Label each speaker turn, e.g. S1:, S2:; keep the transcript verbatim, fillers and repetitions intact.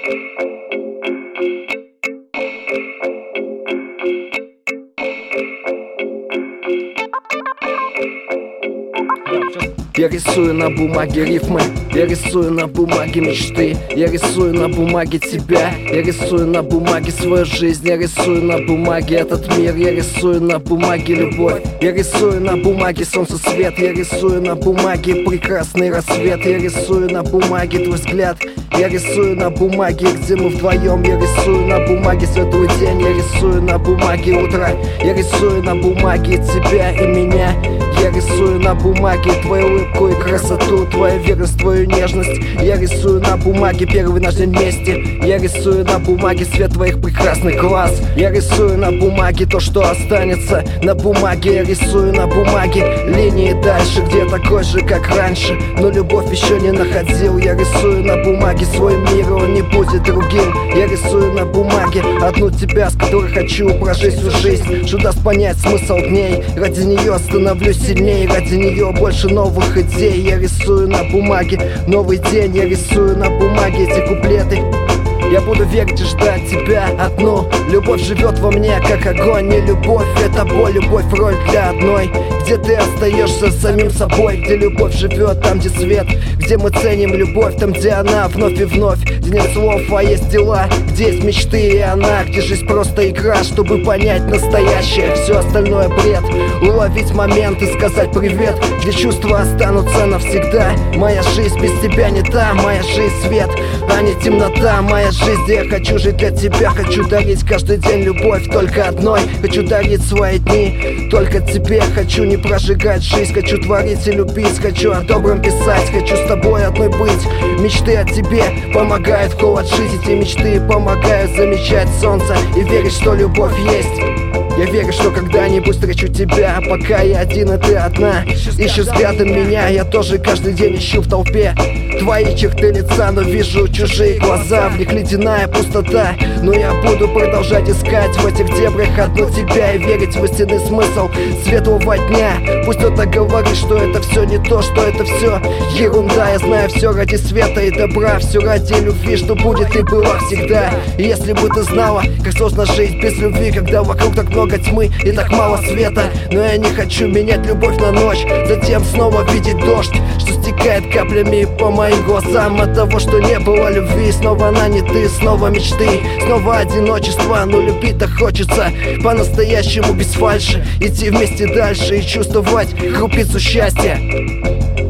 S1: Я рисую на бумаге рифмы, я рисую на бумаге мечты, я рисую на бумаге тебя, я рисую на бумаге свою жизнь, я рисую на бумаге этот мир, я рисую на бумаге любовь, я рисую на бумаге солнце свет, я рисую на бумаге прекрасный рассвет, я рисую на бумаге твой взгляд, я рисую на бумаге, где мы вдвоем, я рисую на бумаге светлый день, я рисую на бумаге утро, я рисую на бумаге тебя и меня. Я рисую на бумаге твою улыбку и красоту, твою верность, твою нежность. Я рисую на бумаге первый наш день вместе. Я рисую на бумаге свет твоих прекрасных глаз. Я рисую на бумаге то, что останется на бумаге. Я рисую на бумаге линии дальше, где такой же, как раньше, но любовь еще не находил. Я рисую на бумаге свой мир, он не будет другим. Я рисую на бумаге одну тебя, с которой хочу прожить всю жизнь, что даст понять смысл дней. Ради нее становлюсь сильнее, ради нее больше новых идей. Я рисую на бумаге новый день, я рисую на бумаге эти куплеты. Я буду верить и ждать тебя одну. Любовь живет во мне, как огонь. Не любовь, это боль, любовь роль для одной. Где ты остаешься самим собой, где любовь живет, там где свет, где мы ценим любовь, там где она вновь и вновь, где нет слов, а есть дела, где есть мечты и она, где жизнь просто игра, чтобы понять настоящее, все остальное бред. Уловить момент и сказать привет, где чувства останутся навсегда. Моя жизнь без тебя не та, моя жизнь свет, а не темнота. Моя жизнь, где я хочу жить для тебя, хочу дарить каждый день любовь только одной. Хочу дарить свои дни только тебе, хочу не прожигать жизнь, хочу творить и любить, хочу о добром писать, хочу с тобой одной быть. Мечты о тебе помогают в холод жить, эти мечты помогают замечать солнце и верить, что любовь есть. Я верю, что когда-нибудь встречу тебя, пока я один и ты одна. Ищешь взглядом меня, я тоже каждый день ищу в толпе твои черты лица, но вижу чужие глаза, в них ледяная пустота. Но я буду продолжать искать в этих дебрях одну тебя и верить в истинный смысл светлого дня. Пусть кто-то говорит, что это все не то, что это все ерунда. Я знаю все ради света и добра, все ради любви, что будет и было всегда. И если бы ты знала, как сложно жить без любви, когда вокруг так много тьмы и так мало света. Но я не хочу менять любовь на ночь, затем снова видеть дождь, что стекает каплями по моим глазам от того, что не было любви. Снова она не ты, снова мечты, снова одиночество. Но любить-то хочется по-настоящему без фальши, идти вместе дальше и чувствовать крупицу счастья.